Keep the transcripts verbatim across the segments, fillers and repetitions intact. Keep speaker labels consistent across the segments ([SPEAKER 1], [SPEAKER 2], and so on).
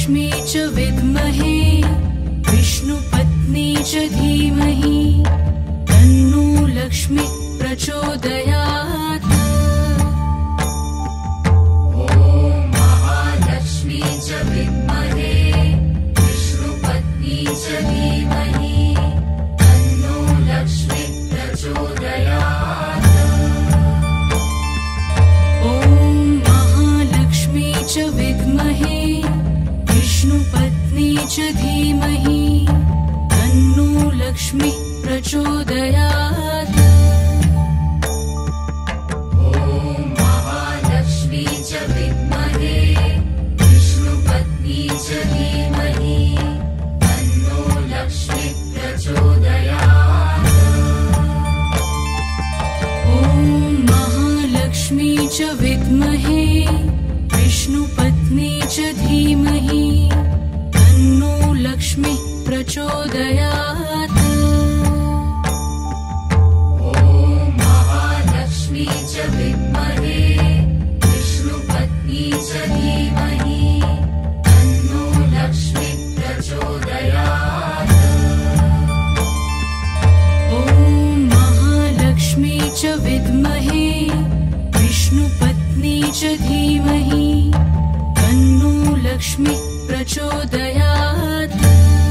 [SPEAKER 1] महालक्ष्मी च विद्महे विष्णुपत्नी च धीमहि तन्नो लक्ष्मी प्रचोदयात्। ॐ महालक्ष्मी च विद्महे विष्णुपत्नी च धीमहि तन्नो लक्ष्मी प्रचोदयात्। ॐ महालक्ष्मी च विद्महे विष्णुपत्नी च धीमहि तन्नो लक्ष्मी प्रचोदयात्। ॐ महालक्ष्मी च विद्महे विष्णुपत्नी च धीमहि तन्नो लक्ष्मी प्रचोदयात्। ॐ महालक्ष्मी च विद्महे विष्णुपत्नी च धीमहि तन्नो लक्ष्मी प्रचोदयात्। ॐ महालक्ष्मी च विद्महे विष्णुपत्नी च धीमहि तन्नो लक्ष्मी प्रचोदयात्। ॐ महालक्ष्मी च विद्महे विष्णुपत्नी च धीमहि तन्नो लक्ष्मी प्रचोदयात्।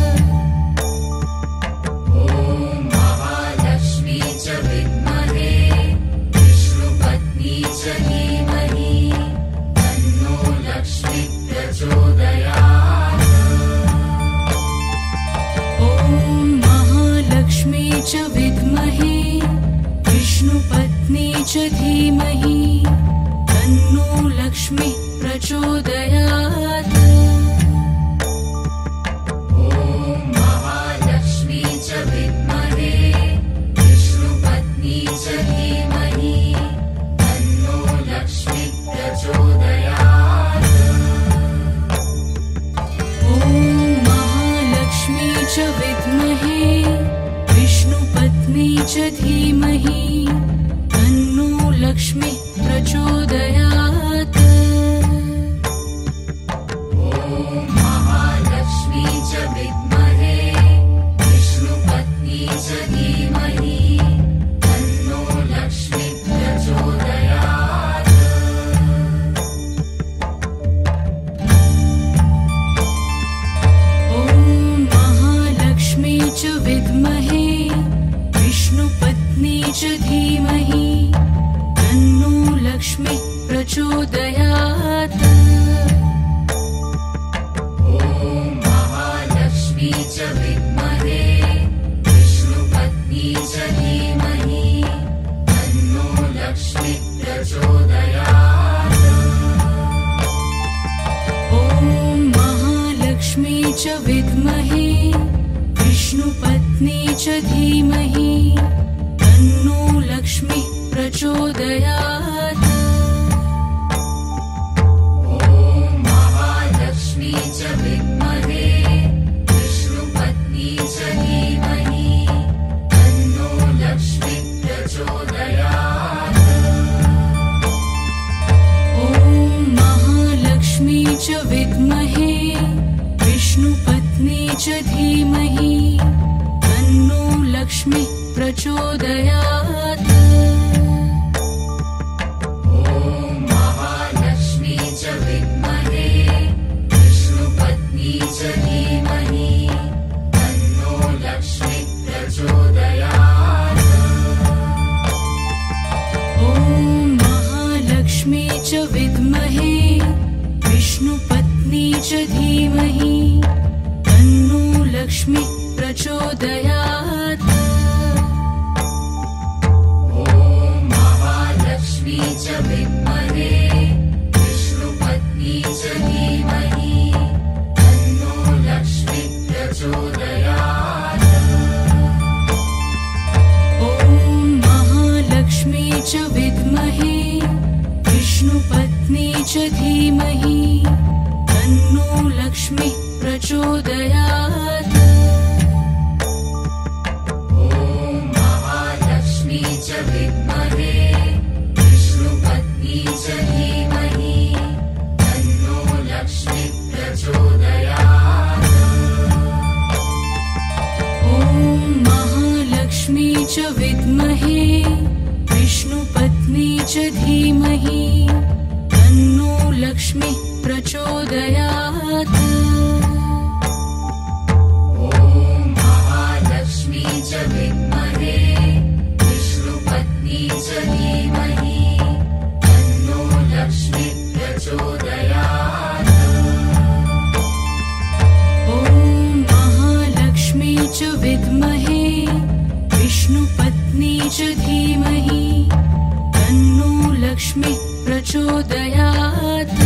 [SPEAKER 1] ॐ महालक्ष्मी च विद्महे विष्णुपत्नी च धीमहि तन्नो लक्ष्मी प्रचोदयात्। ॐ महालक्ष्मी च विद्महे विष्णुपत्नी च धीमहि तन्नो लक्ष्मी प्रचोदयात्। ॐ महालक्ष्मी च विद्महे विष्णुपत्नी च धीमहि तन्नो लक्ष्मी प्रचोदयात्। ॐ महालक्ष्मी च विद्महे विष्णुपत्नी च धीमहि तन्नो लक्ष्मी प्रचोदयात्। ॐ महालक्ष्मी च विद्महे विष्णुपत्नी च धीमहि तन्नो लक्ष्मी प्रचोदयात्। ॐ महालक्ष्मी च विद्महे विष्णुपत्नी च धीमहि तन्नो लक्ष्मी प्रचोदयात्। ॐ महालक्ष्मी च विद्महे विष्णुपत्नी च धीमहि तन्नो लक्ष्मी प्रचोदयात्। ॐ महालक्ष्मी च विद्महे विष्णुपत्नी च धीमहि तन्नो लक्ष्मी प्रचोदयात्। ॐ महालक्ष्मी च विद्महे विष्णुपत्नी च धीमहि तन्नो लक्ष्मी प्रचोदयात्। ॐ महालक्ष्मी च विद्महे विष्णुपत्नी च धीमहि तन्नो लक्ष्मी प्रचोदयात्। ॐ महालक्ष्मी च विद्महे विष्णुपत्नी च धीमहि तन्नो लक्ष्मी प्रचोदयात्। ॐ महालक्ष्मी च विद्महे विष्णुपत्नी च धीमहि तन्नो लक्ष्मी प्रचोदयात्। ॐ महालक्ष्मी च विद्महे विष्णुपत्नी च धीमहि तन्नो लक्ष्मी प्रचोदयात्। ॐ महालक्ष्मी च विद्महे विष्णुपत्नी च धीमहि तन्नो लक्ष्मी प्रचोदयात्। ॐ महालक्ष्मी च विद्महे विष्णुपत्नी च धीमहि तन्नो लक्ष्मी प्रचोदयात्। विद्महे विष्णुपत्नी च धीमहि तन्नो लक्ष्मीः प्रचोदयात्। ॐ महालक्ष्मी च विद्महे विष्णुपत्नी च धीमहि तन्नो लक्ष्मीः प्रचोदयात्। ॐ महालक्ष्मी च विद्महे विष्णुपत्नी च धीमहि तन्नो लक्ष्मीः प्रचोदयात्।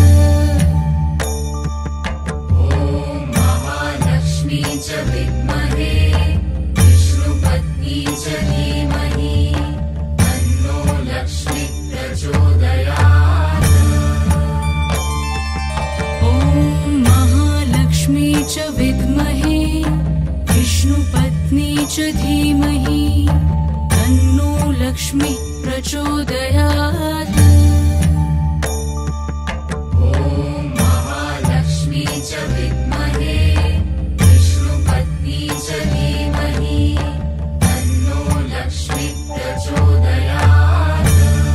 [SPEAKER 1] ॐ महालक्ष्मी च विद्महे विष्णुपत्नी च धीमहि तन्नो लक्ष्मीः प्रचोदयात्। ॐ महालक्ष्मी च विद्महे विष्णुपत्नी च धीमहि तन्नो लक्ष्मीः प्रचोदयात्। ॐ महालक्ष्मी च विद्महे विष्णुपत्नी च धीमहि तन्नो लक्ष्मीः प्रचोदयात्।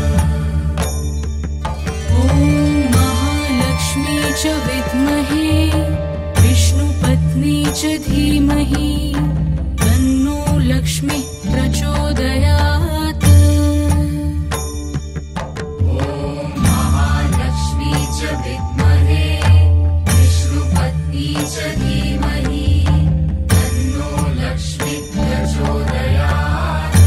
[SPEAKER 1] ॐ महालक्ष्मी च विद्महे विष्णुपत्नी च धीमहि तन्नो लक्ष्मीः प्रचोदयात्। ॐ महालक्ष्मी च विद्महे विष्णुपत्नी च धीमहि तन्नो लक्ष्मीः प्रचोदयात्।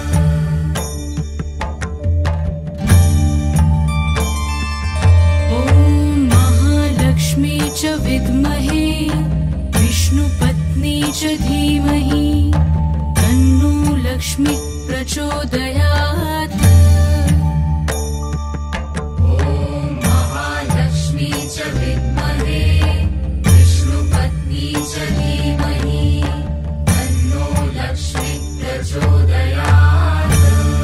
[SPEAKER 1] ॐ महालक्ष्मी च विद्महे विष्णुपत्नी च धीमहि तन्नो लक्ष्मीः प्रचोदयात्। ॐ महालक्ष्मी च विद्महे विष्णुपत्नी च धीमहि तन्नो लक्ष्मीः प्रचोदयात्।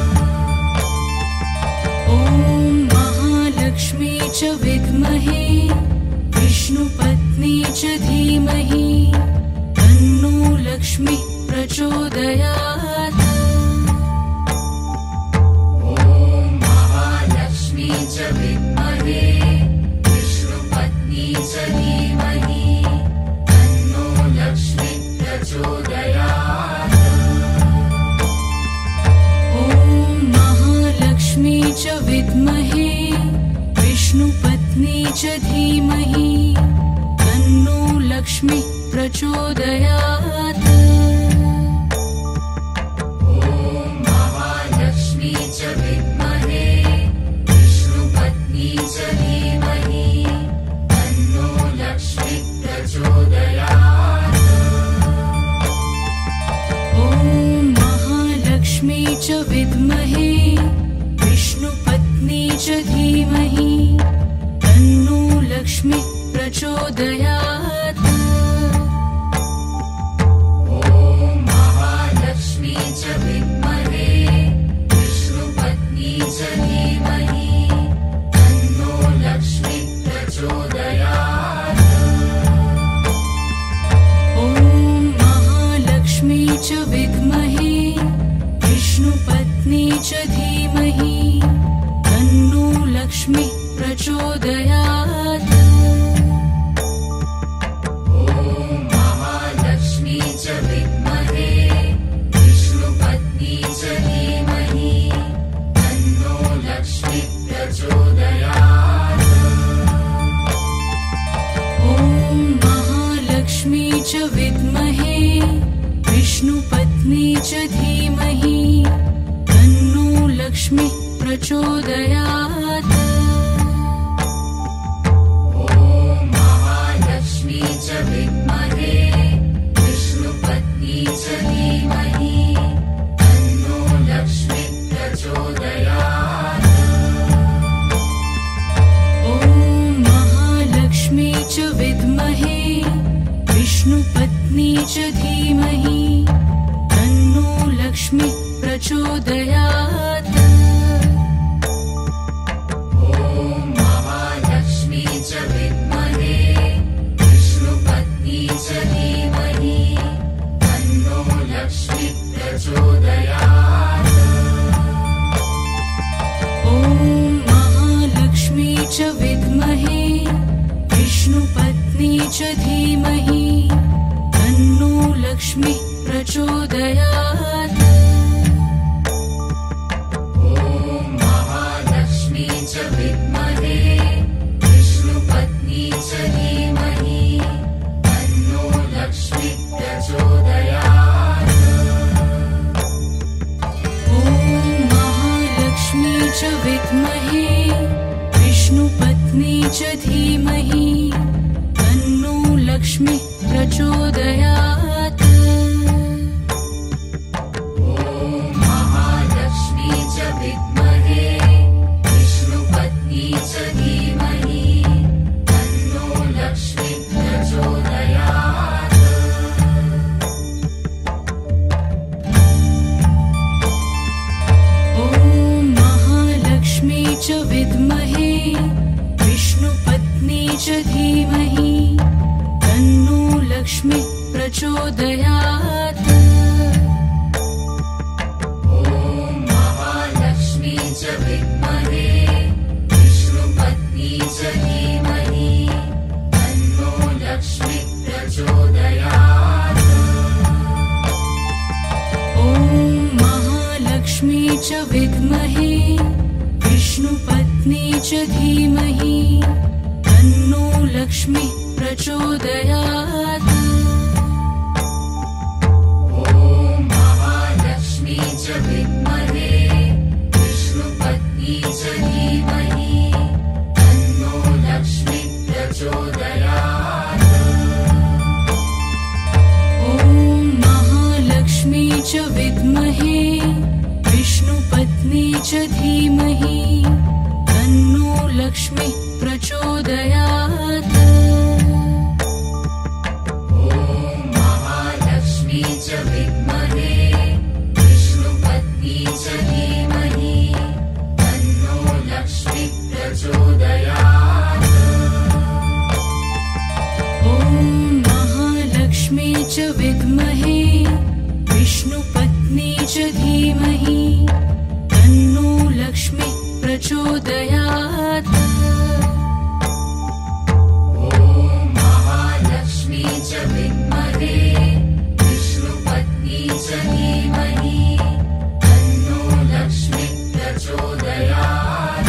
[SPEAKER 1] ॐ महालक्ष्मी च विद्महे विष्णुपत्नी च धीमहि तन्नो लक्ष्मीः प्रचोदयात्। ॐ महालक्ष्मी च विद्महे विष्णुपत्नी च धीमहि तन्नो लक्ष्मीः प्रचोदयात्। ॐ महालक्ष्मी च विद्महे विष्णुपत्नी च धीमहि तन्नो लक्ष्मीः प्रचोदयात्। ॐ महालक्ष्मी च विद्महे विष्णुपत्नी च धीमहि तन्नो लक्ष्मीः प्रचोदयात्। ॐ महालक्ष्मी च विद्महे विष्णुपत्नी च धीमहि तन्नो लक्ष्मीः प्रचोदयात्। ॐ महालक्ष्मी च विद्महे विष्णुपत्नी च धीमहि तन्नो लक्ष्मीः प्रचोदयात्। ॐ महालक्ष्मी च विद्महे विष्णुपत्नी च धीमहि तन्नो लक्ष्मीः प्रचोदयात्। ॐ महालक्ष्मी च विद्महे विष्णुपत्नी च धीमहि तन्नो लक्ष्मीः प्रचोदयात्। ॐ महालक्ष्मी च विद्महे विष्णुपत्नी च धीमहि तन्नो लक्ष्मीः प्रचोदयात्। ॐ महालक्ष्मी च विद्महे विष्णुपत्नी च धीमहि तन्नो लक्ष्मीः प्रचोदयात्। ॐ महालक्ष्मी च विद्महे विष्णुपत्नी च धीमहि तन्नो लक्ष्मीः प्रचोदयात्। ॐ महालक्ष्मी च विद्महे विष्णुपत्नी च धीमहि तन्नो लक्ष्मीः प्रचोदयात्। च धीमहि तन्नो लक्ष्मीः प्रचोदयात्। ॐ महालक्ष्मी च विद्महे विष्णुपत्नी च धीमहि तन्नो लक्ष्मीः प्रचोदयात्। ॐ महालक्ष्मी च विद्महे विष्णुपत्नी च धीमहि तन्नो लक्ष्मीः प्रचोदयात्। ॐ महालक्ष्मी च विद्महे विष्णुपत्नी च धीमहि तन्नो लक्ष्मीः प्रचोदयात्। ॐ महालक्ष्मी च विद्महे विष्णुपत्नी च धीमहि तन्नो लक्ष्मीः प्रचोदयात्। ॐ महालक्ष्मी च विद्महे विष्णुपत्नी च धीमहि तन्नो लक्ष्मीः प्रचोदयात्। ॐ महालक्ष्मी च विद्महे विष्णुपत्नी च धीमहि तन्नो लक्ष्मीः प्रचोदयात्। ॐ महालक्ष्मी च विद्महे विष्णुपत्नी च धीमहि तन्नो लक्ष्मीः प्रचोदयात्। ॐ महालक्ष्मी च विद्महे विष्णुपत्नी च धीमहि तन्नो लक्ष्मीः प्रचोदयात्। ॐ महालक्ष्मी च विद्महे विष्णुपत्नी च धीमहि तन्नो लक्ष्मीः प्रचोदयात्। ॐ महालक्ष्मी च विद्महे विष्णुपत्नी च धीमहि तन्नो लक्ष्मीः प्रचोदयात्। ॐ महालक्ष्मी च विद्महे विष्णुपत्नी च धीमहि तन्नो लक्ष्मीः प्रचोदयात्।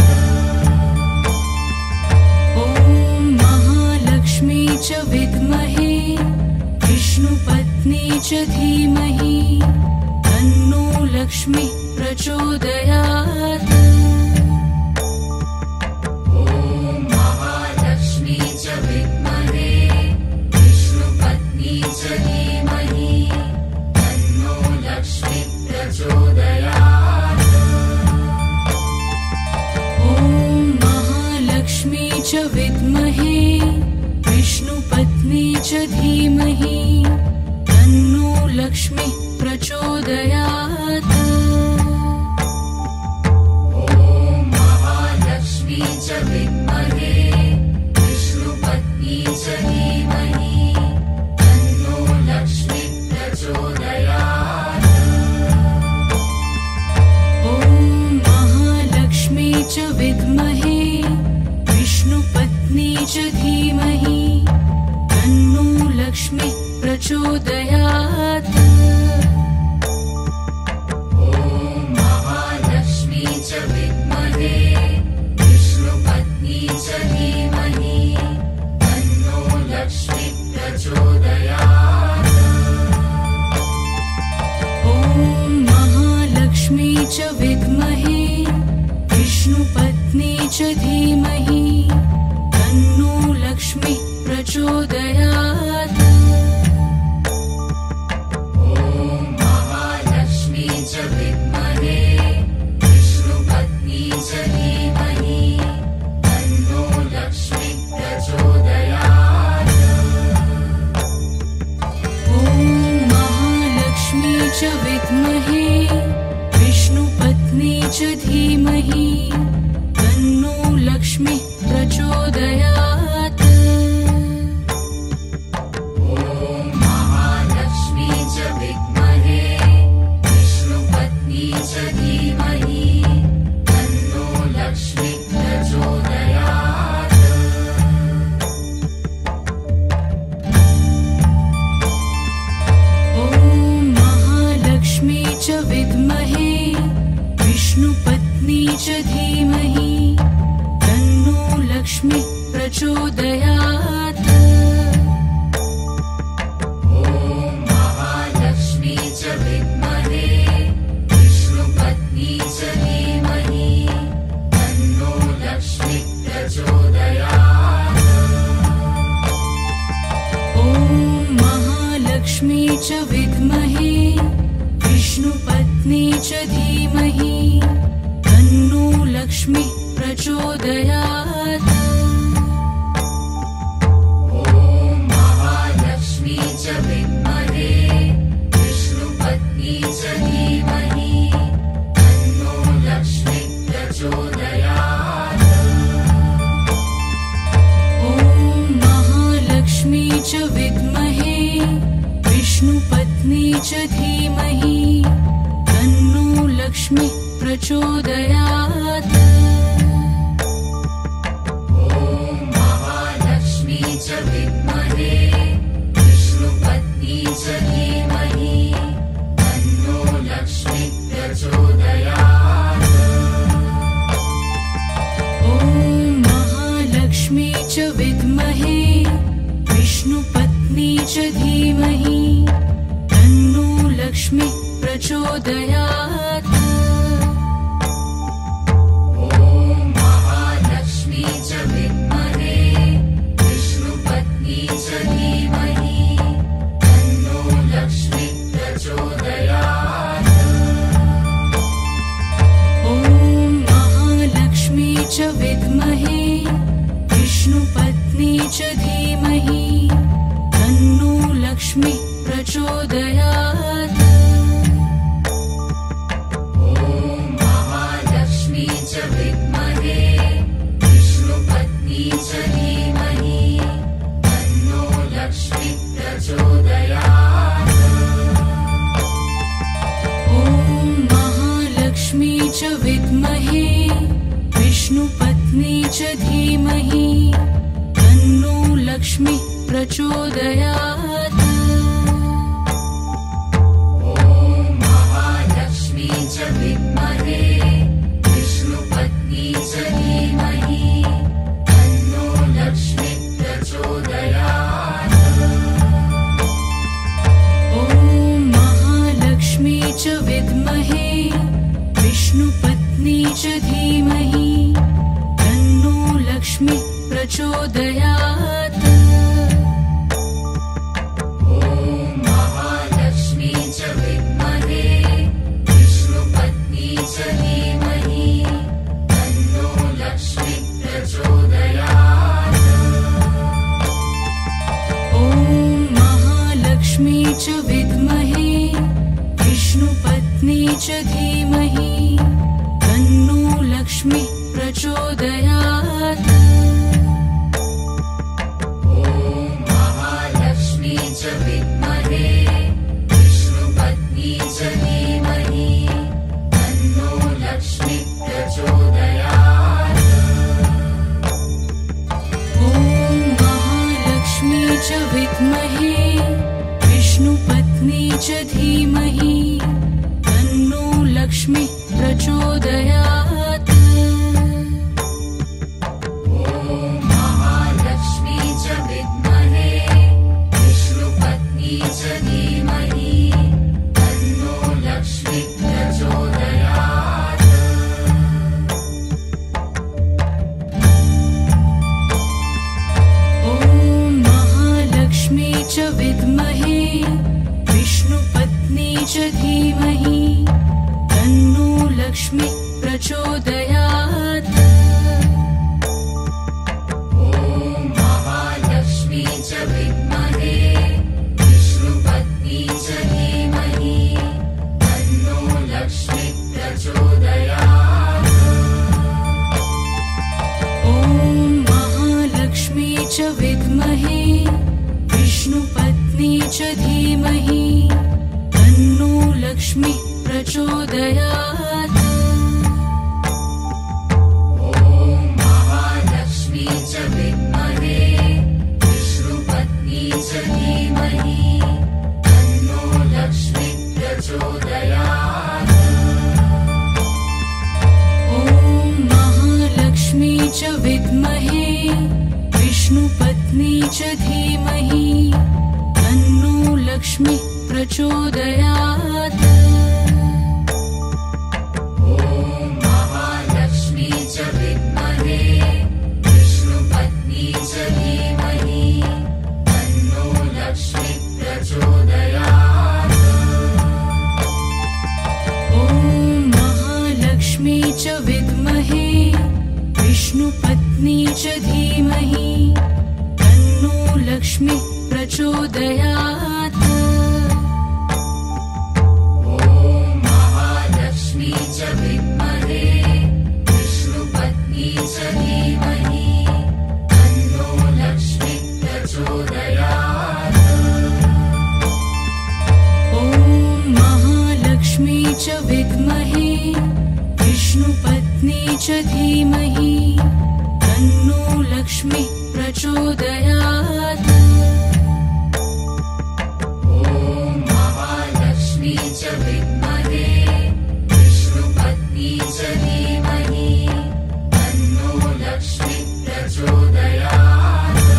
[SPEAKER 1] ॐ महालक्ष्मी च विद्महे विष्णुपत्नी च धीमहि तन्नो लक्ष्मीः प्रचोदयात्। ॐ महालक्ष्मी च विद्महे विष्णुपत्नी च धीमहि तन्नो लक्ष्मीः प्रचोदयात्। ॐ महालक्ष्मी च विद्महे विष्णुपत्नी च धीमहि तन्नो लक्ष्मीः प्रचोदयात्। ॐ महालक्ष्मी च विद्महे विष्णुपत्नी च धीमहि तन्नो लक्ष्मीः प्रचोदयात्। ॐ महालक्ष्मी च विद्महे विष्णुपत्नी च धीमहि तन्नो लक्ष्मीः प्रचोदयात्। ॐ महालक्ष्मी च विद्महे विष्णुपत्नी च धीमहि तन्नो लक्ष्मीः प्रचोदयात्। ॐ महालक्ष्मी च विद्महे विष्णुपत्नी च धीमहि तन्नो लक्ष्मीः प्रचोदयात्। ॐ महालक्ष्मी च विद्महे विष्णुपत्नी च धीमहि तन्नो लक्ष्मीः प्रचोदयात्। ॐ महालक्ष्मी च विद्महे विष्णुपत्नी च धीमहि तन्नो लक्ष्मीः प्रचोदयात्। विष्णुपत्नी च धीमहि तन्नो लक्ष्मीः प्रचोदयात्। ॐ महालक्ष्मी च विद्महे विष्णुपत्नी च धीमहि तन्नो लक्ष्मीः प्रचोदयात्। ॐ महालक्ष्मी च विद्महे विष्णुपत्नी च धीमहि तन्नो लक्ष्मीः प्रचोदयात्। ॐ महालक्ष्मी च विद्महे विष्णुपत्नी च धीमहि तन्नो लक्ष्मीः प्रचोदयात्। ॐ महालक्ष्मी च विद्महे विष्णुपत्नी च धीमहि तन्नो लक्ष्मीः प्रचोदयात्। ॐ महालक्ष्मी च विद्महे विष्णुपत्नी च धीमहि तन्नो लक्ष्मीः प्रचोदयात्। ॐ महालक्ष्मी च विद्महे विष्णुपत्नी च धीमहि तन्नो लक्ष्मीः प्रचोदयात्। ॐ महालक्ष्मी च विद्महे विष्णुपत्नी च धीमहि तन्नो लक्ष्मीः प्रचोदयात्। ॐ महालक्ष्मी च विद्महे विष्णुपत्नी च धीमहि तन्नो लक्ष्मीः प्रचोदयात्। ॐ महालक्ष्मी च विद्महे विष्णुपत्नी च धीमहि तन्नो लक्ष्मीः प्रचोदयात्। ॐ महालक्ष्मी च विद्महे विष्णुपत्नी च धीमहि तन्नो लक्ष्मीः प्रचोदयात्। ॐ महालक्ष्मी च विद्महे विष्णुपत्नी च धीमहि तन्नो लक्ष्मीः प्रचोदयात्। ॐ महालक्ष्मी च विद्महे विष्णुपत्नी च धीमहि तन्नो लक्ष्मीः प्रचोदयात्। ॐ महालक्ष्मी च विद्महे विष्णुपत्नी च धीमहि तन्नो लक्ष्मीः प्रचोदयात्। ॐ महालक्ष्मी च विद्महे विष्णुपत्नी च धीमहि तन्नो लक्ष्मीः प्रचोदयात्। ॐ महालक्ष्मी च विद्महे विष्णुपत्नी च धीमहि तन्नो लक्ष्मीः प्रचोदयात्। ॐ महालक्ष्मी च विद्महे विष्णुपत्नी च धीमहि तन्नो लक्ष्मीः प्रचोदयात्। ॐ महालक्ष्मी च विद्महे विष्णुपत्नी च धीमहि तन्नो लक्ष्मीः प्रचोदयात्। ॐ महालक्ष्मी च विद्महे विष्णुपत्नी च धीमहि तन्नो लक्ष्मीः प्रचोदयात्। च विद्महे विष्णुपत्नी च धीमहि तन्नो लक्ष्मी प्रचोदयात्। ॐ महालक्ष्मी च विद्महे विष्णुपत्नी च धीमहि तन्नो लक्ष्मी प्रचोदयात्। ॐ महालक्ष्मी च विद्महे विष्णुपत्नी च धीमहि तन्नो लक्ष्मी प्रचोदयात्। ॐ महालक्ष्मी च विद्महे विष्णुपत्नी च धीमहि तन्नो लक्ष्मी प्रचोदयात्। ॐ महालक्ष्मी च विद्महे विष्णुपत्नी च धीमहि तन्नो लक्ष्मी प्रचोदयात्। ॐ महालक्ष्मी च विद्महे विष्णुपत्नी च धीमहि तन्नो लक्ष्मी प्रचोदयात्।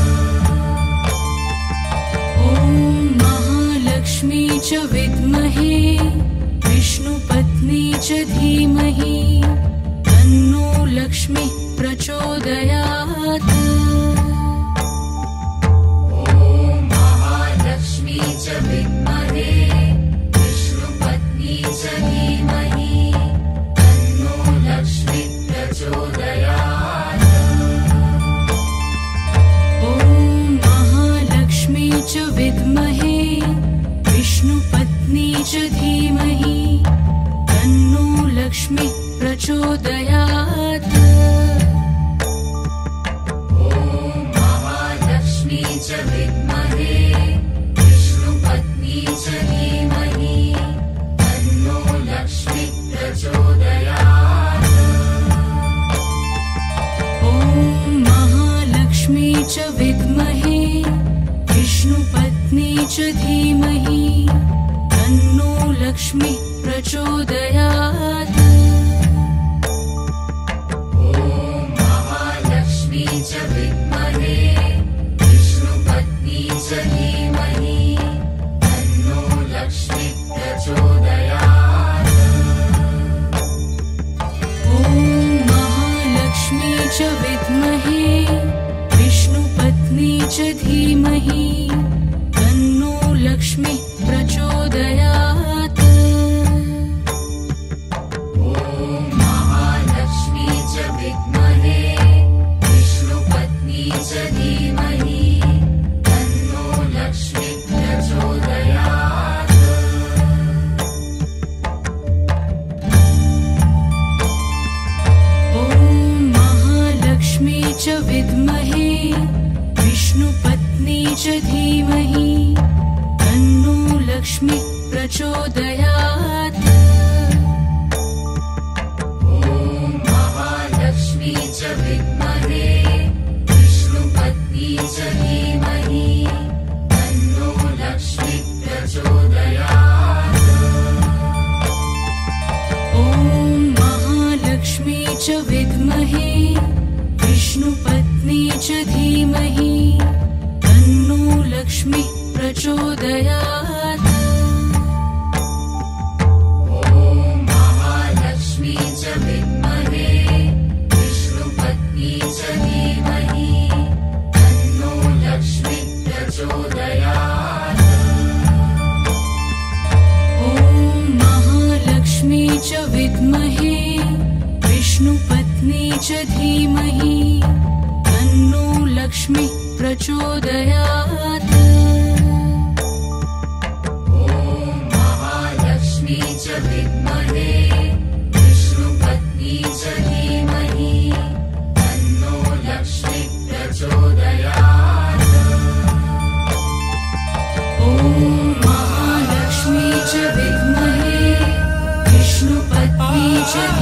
[SPEAKER 1] ॐ महालक्ष्मी च विद्महे विष्णुपत्नी च धीमहि तन्नो लक्ष्मी प्रचोदयात्। ॐ महालक्ष्मी च विद्महे विष्णुपत्नी च धीमहि तन्नो लक्ष्मी प्रचोदयात्। ॐ महालक्ष्मी च विद्महे विष्णुपत्नी च धीमहि तन्नो लक्ष्मी प्रचोदयात्। ॐ महालक्ष्मी च विद्महे विष्णुपत्नी च धीमहि तन्नो लक्ष्मी प्रचोदयात्। ॐ महालक्ष्मी च विद्महे विष्णुपत्नी च धीमहि तन्नो लक्ष्मी प्रचोदयात्। ॐ महालक्ष्मी च विद्महे विष्णुपत्नी च धीमहि तन्नो लक्ष्मी प्रचोदयात्। ॐ महालक्ष्मी च विद्महे विष्णुपत्नी च धीमहि तन्नो लक्ष्मी प्रचोदयात्। ॐ महालक्ष्मी च विद्महे विष्णुपत्नी च धीमहि तन्नो लक्ष्मी प्रचोदयात्। ॐ महालक्ष्मी च विद्महे विष्णुपत्नी च धीमहि तन्नो लक्ष्मी प्रचोदयात्। ॐ महालक्ष्मी च विद्महे विष्णुपत्नी च धीमहि तन्नो लक्ष्मी प्रचोदयात्। ॐ महालक्ष्मी च विद्महे विष्णुपत्नी च धीमहि तन्नो लक्ष्मी प्रचोदयात्। ॐ महालक्ष्मी च विद्महे विष्णुपत्नी च धीमहि तन्नो लक्ष्मी प्रचोदयात्। ॐ महालक्ष्मी च विद्महे विष्णुपत्नी च धीमहि तन्नो लक्ष्मी प्रचोदयात्। ॐ महालक्ष्मी च विद्महे विष्णुपत्नी च धीमहि तन्नो लक्ष्मी प्रचोदयात्। ॐ महालक्ष्मी च विद्महे विष्णुपत्नी च